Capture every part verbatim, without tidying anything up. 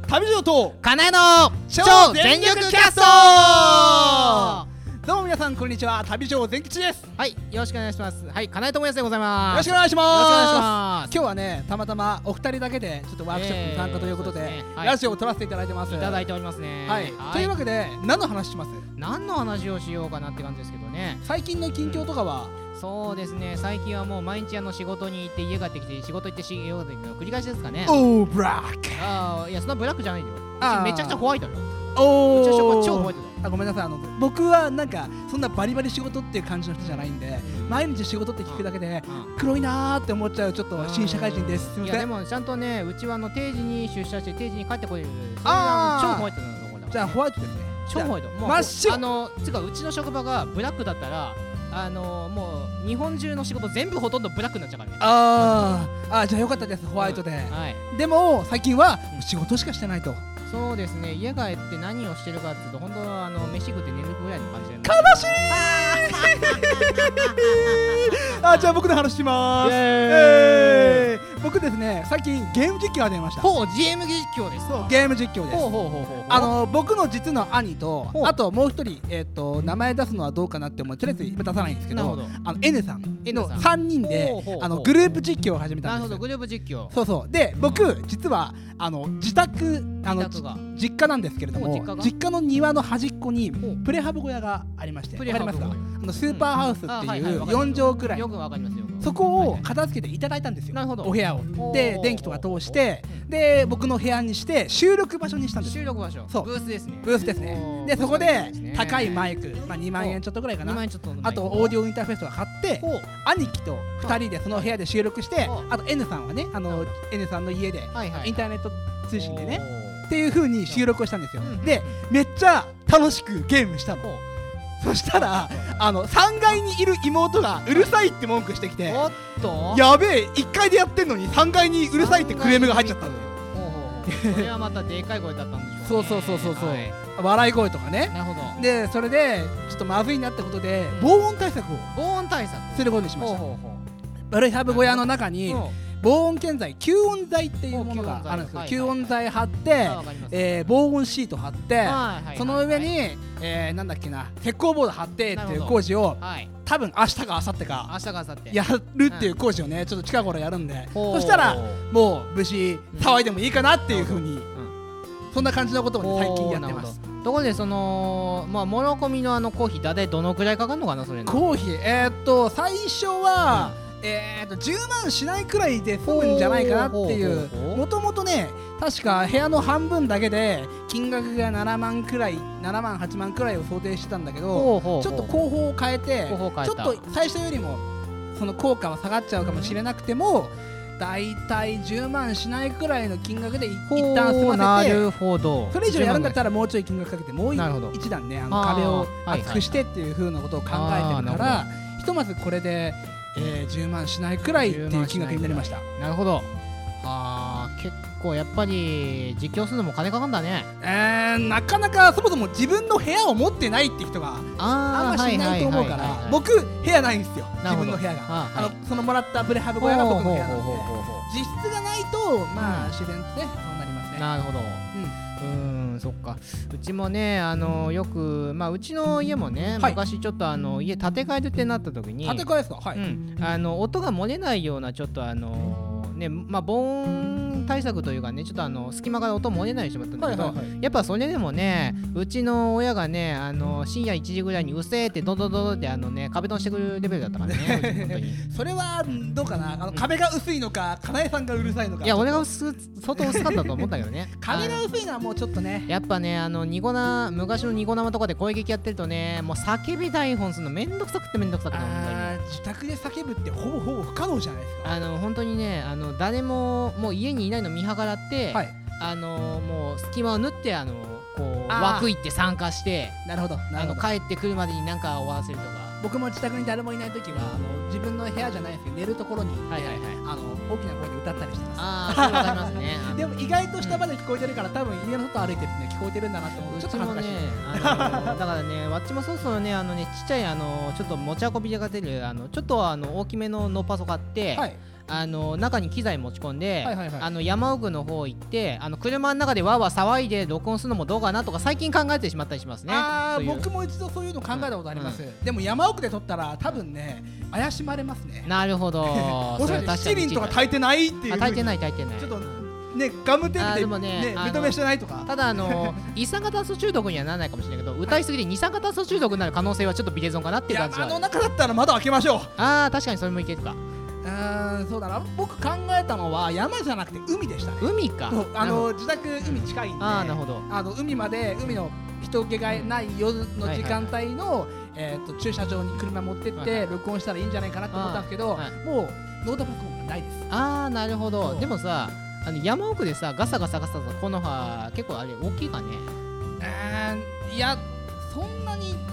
旅女とかなえの超全力キャスト。 どうも皆さんこんにちは、旅女全吉です。 はい、よろしくお願いします。はい、かなえともやすでございます。 よろしくお願いします。 よろしくお願いします。 今日はね、たまたまお二人だけでちょっとワークショップに参加ということで、えーでねはい、ラジオを撮らせていただいてます。 いただいておりますね。 はい、はい、というわけで何の話します？ 何の話をしようかなって感じですけどね。 最近の近況とかは、 うん、そうですね、最近はもう毎日あの仕事に行って家帰ってきて仕事行って仕事行っての繰り返しですかね。 おーブラック。 ああ、いやそんなブラックじゃないよ。めちゃくちゃホワイトよ。 おー超ホワイトだよ。 あ、ごめんなさい、あの僕はなんかそんなバリバリ仕事っていう感じの人じゃないんで、毎日仕事って聞くだけで黒いなーって思っちゃうちょっと新社会人です。すみません。 いやでもちゃんとね、うちはあの定時に出社して定時に帰ってこれる、それが超ホワイトなところだから。 じゃあホワイトですね。 超ホワイト。もう真っ白。 あのつかうちの職場がブラックだったら、あのもう日本中の仕事全部ほとんどブラックになっちゃうからね。 あーあ、じゃあよかったです、ホワイトで。はい。でも最近は仕事しかしてないと。 そうですね、家帰って何をしてるかっていうと、本当はあの飯食って寝るぐらいの感じで、ね、 悲しいあ、じゃあ僕の話しまーす。えー、僕ですね、最近ゲーム実況が出ました。 ほう、ゲーム実況です。 そう、ゲーム実況です。 ほうほうほうほう。 あの僕の実の兄と、あともう一人、えっと名前出すのはどうかなって思う、とりあえず今出さないんですけど、あの N さんのさんにんであのグループ実況を始めたんです。 なるほど、グループ実況。 そうそう。で、僕実はあの自宅あの実家なんですけれども、実家の庭の端っこにプレハブ小屋がありまして、わかりますか？あのスーパーハウスっていうよん畳くらい、 よくわかりますよ。 そこを片付けていただいたんですよ。なるほど。お部屋を。で、電気とか通して、で僕の部屋にして収録場所にしたんです。 収録場所。そう。ブースですね。 ブースですね。で、そこで高いマイク、まあにまんえんちょっとぐらいかな。あとオーディオインターフェースとか買って、兄貴とふたりでその部屋で収録して、あと N さんはね、あの N さんの家でインターネット通信でねっていう風に収録をしたんですよ。で、めっちゃ楽しくゲームしたの。そしたらあのさんがいにいる妹がうるさいって文句してきて、 おっとやべえ、いっかいでやってんのにさんがいにうるさいってクレームが入っちゃったんだよ。 それはまたでかい声だったんでしょうね。 そうそうそうそうそう、はい、笑い声とかね。 なるほど。 でそれでちょっとまずいなってことで、うん、防音対策を防音対策することにしました。プレハブ小屋の中に防音建材、吸音材っていうものがあるんですけど、吸音材貼って、えー、防音シート貼って、その上に、えー、なんだっけな、石膏ボード貼ってっていう工事を、多分明日か明後日かやるっていう工事をね、ちょっと近頃やるんで、そしたらもう無事騒いでもいいかなっていう風に、そんな感じのことを最近やってます。 ところでそのまあモノコミのあのコーヒー大体どのくらいかかるのかな、それのコーヒー。えー、っと最初は、えーとじゅうまんしないくらいで済むんじゃないかなっていう。もともとね、確か部屋の半分だけで金額がななまんくらい、ななまんはちまんくらいを想定してたんだけど、ちょっと工法を変えて、ちょっと最初よりもその効果は下がっちゃうかもしれなくても、だいたいじゅうまんしないくらいの金額で一旦済ませて、 なるほど、 それ以上やるんだったらもうちょい金額かけてもう一段ね、あの壁を厚くしてっていう風なことを考えてるから、ひとまずこれでえー、じゅうまんしないくらいっていう金額になりました。 なるほど。はあ、結構やっぱり実況するのも金かかんだね。 えー、なかなかそもそも自分の部屋を持ってないって人があんましいないと思うから、僕部屋ないんですよ、自分の部屋が。ああのそのもらったプレハブ小屋が僕の部屋なんで、実質がないとまあ自然とね、そうなりますね。 なるほど。うん、うん、そっか。うちもね、あのよく、まあうちの家もね、はい、昔ちょっとあの家建て替えるってなった時に、 建て替えですか？はい。 うん、あの音が漏れないようなちょっとあのね、まあ防音対策というかね、ちょっとあの隙間から音漏れないようにしまったんだけど、はいはいはい、やっぱそれでもね、うちの親がね、あの深夜いちじぐらいにうせーってドドドドってあのね壁ドンしてくるレベルだったからね。本当にそれはどうかな、あの壁が薄いのか、かなえさんがうるさいのか。 いや、俺が薄相当薄かったと思ったけどね。 壁が薄いのはもうちょっとね、 やっぱね、あのニコな昔のニコ生とかで攻撃やってるとね、もう叫び台本するのめんどくさくてめんどくさくて、 自宅で叫ぶってほぼほぼ不可能じゃないですか。 あの本当にね、あの誰ももう家にいないの見計らって、はい、あのもう隙間を縫ってあのこう枠行って参加して、 なるほど、 あの帰ってくるまでに何か終わらせるとか。 僕も自宅に誰もいないときはあの自分の部屋じゃないですけど、寝るところに行って、はいはいはい、あの大きな声で歌ったりしてます。 ああ、そうわかりますね。 でも意外と下まで聞こえてるから、多分家の外歩いてるとね、聞こえてるんだなって思う。ちょっと恥ずかしい。 だからね、わっちもそうそうね、あのね、ちっちゃいあのちょっと持ち運びでが出るあのちょっとあの大きめのノーパソ買って、はい、 あの中に機材持ち込んで、はいはいはい、あの山奥の方行ってあの車の中でわーわー騒いで録音するのもどうかなとか最近考えてしまったりしますね。 あー僕も一度そういうの考えたことあります、うんうん、でも山奥で撮ったら多分ね怪しまれますね。 なるほどもしかして七輪とか炊いてないっていう炊いてない炊いてないちょっとねガムテープで、でもね、ね認めしてないとか。 ただあの一酸化炭素中毒にはならないかもしれないけど歌いすぎで二酸化炭素中毒になる可能性はちょっとビレゾンかなっていう感じは。 山の中だったら窓開けましょう。 あー確かにそれもいけるか。 あーそうだな僕考えたのは山じゃなくて海でしたね。 海か。 あの自宅海近いんで、 あーなるほど。 あの海まで海の人気がない夜の時間帯のえーと駐車場に車持ってって録音したらいいんじゃないかなと思ったんですけど、もうノートパソコンがないです。 あーなるほど。でもさあの山奥でさガサガサガサガサこの葉結構あれ大きいかね。 えー、いやそんなに、うん、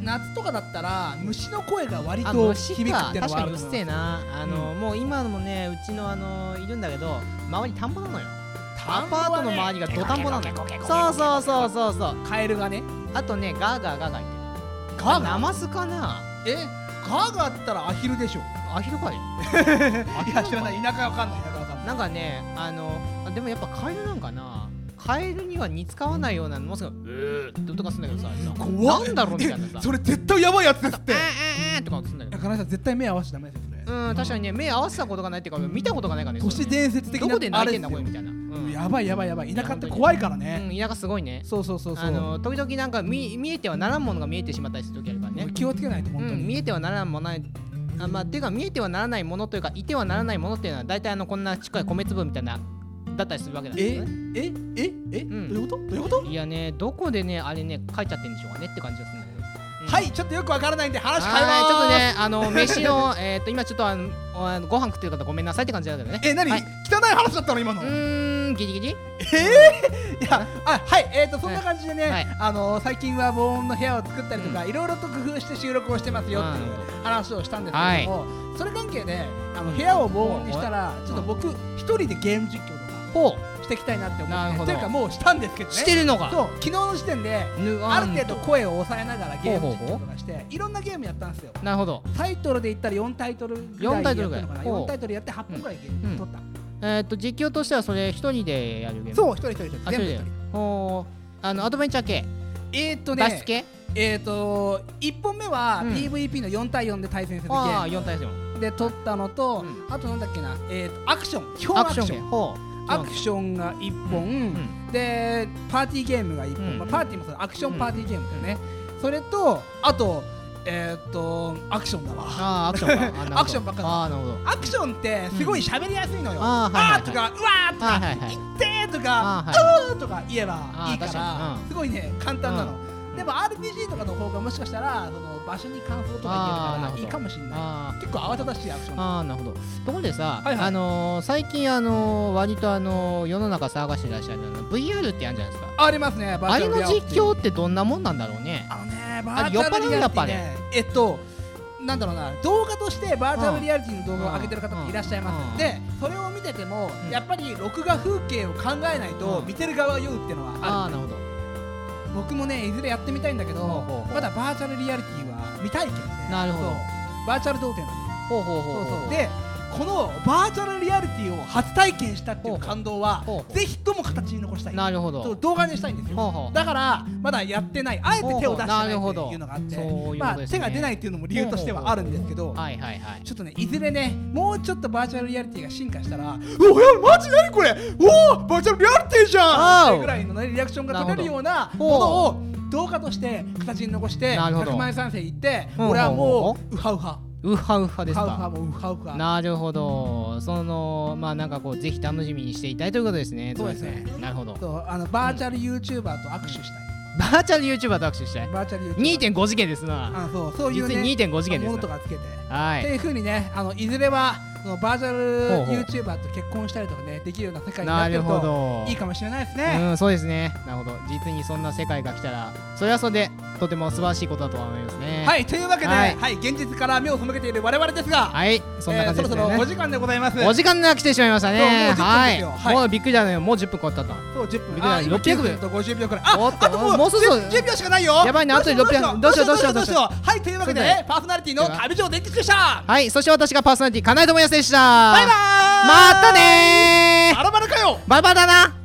夏とかだったら虫の声が割と響くっていうのはある。 確かにうっせえな。あの、うん、もう今もねうちのあのいるんだけど周り田んぼなのよ。アパートの周りがド田んぼなのよ。そうそうそうそうそう。 カエルがね。 あとねガーガーガーガー言ってる。 ガーガー。 ナマスかな。 えガーガーったらアヒルでしょ。 アヒルかい。 いや知らない田舎わかんない田舎わかんない。 なんかねあのでもやっぱカエルなんかな。カエルには似つかわないようなもうすぐうーって音がするんだけどさ。怖っ。なんだろうみたいなさ。 それ絶対やばいやつですって。 えーえーとかするんだけど。 金井さん絶対目合わせちゃダメですよそれ。 うん確かにね目合わせたことがないっていうか見たことがないからね。 都市伝説的などこで泣いてんだこれみたいな。 やばいやばいやばい田舎って怖いからね。 うん田舎すごいね。 そうそうそうそう。 あの時々なんか見見えてはならんものが見えてしまったりする時あるからね。 気をつけないと本当に。 見えてはならんものないあまあっていうか見えてはならないものというかいてはならないものっていうのは大体あのこんなちっこい米粒みたいなだったりするわけだけどね。ええええ、うん、どういうことどういうこと？ いやねどこでねあれね書いちゃってんでしょうかねって感じがするんだけど。 うん、はいちょっとよくわからないんで話変えます。 ちょっとねあの飯をえっと今ちょっとあのご飯食ってる方ごめんなさいって感じだけどね。 え何、はい、汚い話だったの今の。 うーんギリギリ。 えー、いやあはいえっ、ー、とそんな感じでね、はい、あの最近は防音の部屋を作ったりとか、うん、いろいろと工夫して収録をしてますよっていう話をしたんですけども、はい、それ関係であの部屋を防音にしたらちょっと僕一人でゲーム実況とかしていきたいなって思って、というかもうしたんですけどね。 してるのか。 そう昨日の時点である程度声を抑えながらゲーム実況とかしていろんなゲームやったんですよ。 なるほど。 タイトルで言ったらよんタイトルぐらいやったのかな。よんタイトルやってはっぽんぐらいゲーム撮った。 えっと実況としてはそれ一人でやるゲーム。 そう一人一人一人全部一人。 おあのアドベンチャー系。 えっとね。 脱出系。 えっといっぽんめは ピーブイピー のよんたいよんで対戦するゲーム。 ああよんたいよんで撮ったのと、あとなんだっけなえっとアクション。基本アクション。アクションがいっぽん、うん、でパーティーゲームがいっぽん、うんまあ、パーティーもそれアクションパーティーゲームだよね、うん、それとあとえー、っとアクションだわあアクションかアクションばっかだ。 あなるほど。 アクションってすごい喋りやすいのよ、うん、 あー、はいはいはい、 あーとかうわーとか、はいはいはい、いってーとかうーとか言えばいいから、うん、すごいね簡単なの、うん、でも アールピージー とかの方がもしかしたらその場所に感想とか言えるからいいかもしれない。結構慌ただしいアクション。 ああなるほど。ところでさ、はいはい、あのー、最近あのー、割とあのー、世の中騒がしていらっしゃる ブイアール ってあるじゃないですか。 ありますね。 あれの実況ってどんなもんなんだろうね。 あのねバーチャルリアリティねえっとなんだろうな動画としてバーチャルリアリティの動画を上げてる方もいらっしゃいます、うん、でそれを見てても、うん、やっぱり録画風景を考えないと見てる側が酔うっていうのはある、うん、あなるほど。僕もねいずれやってみたいんだけど、まだバーチャルリアリティは未体験で、 なるほどバーチャル童貞なんで、 ほうほうほうそうそうでこのバーチャルリアリティを初体験したっていう感動はぜひとも形に残したい。 なるほど。 動画にしたいんですよ。ほうほうだからまだやってないあえて手を出してないっていうのがあって、まあ手が出ないっていうのも理由としてはあるんですけど、 はいはいはい。 ちょっとねいずれねもうちょっとバーチャルリアリティが進化したら、おやマジ何これ、おおバーチャルリアリティじゃんってぐらいのねリアクションが取れるようなものを動画として形に残してひゃくまんえん賛成いって、俺はもうウハウハウハウハですか。 ウハウハもウハウハ。 なるほど。そのまあなんかこうぜひ楽しみにしていたいということですね。 そうですね。 なるほど。 そうあのバーチャル YouTuber と握手したい。 バーチャル YouTuber と握手したい。 バーチャル YouTuber。 にてんご 次元ですな。 あそうそういうね。 実に にてんご 次元です。 ものとかつけて。 はい。 っていう風にねあのいずれはそのバーチャル YouTuber と結婚したりとかねできるような世界になってるといいかもしれないですね。 うんそうですね。なるほど。実にそんな世界が来たらそれはそれでとても素晴らしいことだと思いますね。 はい、というわけで、ははいい、現実から目を背けている我々ですが、 はい、そんな感じですね。 えーそろそろお時間でございます。 お時間が来てしまいましたね。 そうもうじゅっぷんですはいよはいもうびっくりだね。もうじゅっぷん超えたと。 そうじゅっぷん。 びっくりだあ、 ろっぴゃくびょうとごじゅうびょうくらい。あ、 おっとあともうもうそろそろじゅうびょうしかないよ。 やばいねあとでろっぴゃくどうしようどうしようどうしようどうしようはい、というわけでそうだねパーソナリティの旅上電気でした。 はい、そして私がパーソナリティ金井智康でした。 バイバーイ。 またねー。 バラバラかよ。 バイバイだな。